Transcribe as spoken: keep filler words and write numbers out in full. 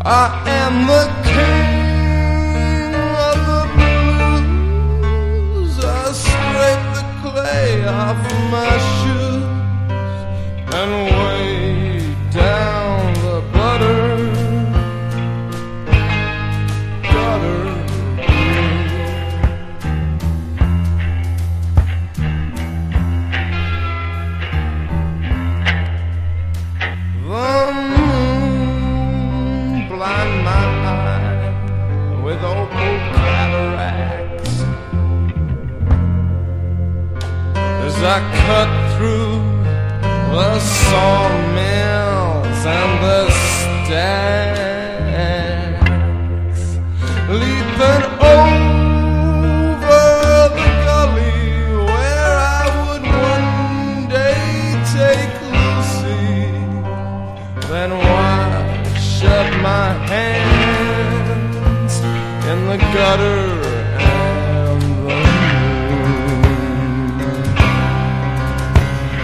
I am the king of the blues. I scrape the clay off my shoes and way down the butter gutter. The moon blind my eye with opal cataracts as I cut through the sawmills and the stacks, leaping over the gully where I would one day take Lucy, then wash up my hands in the gutter.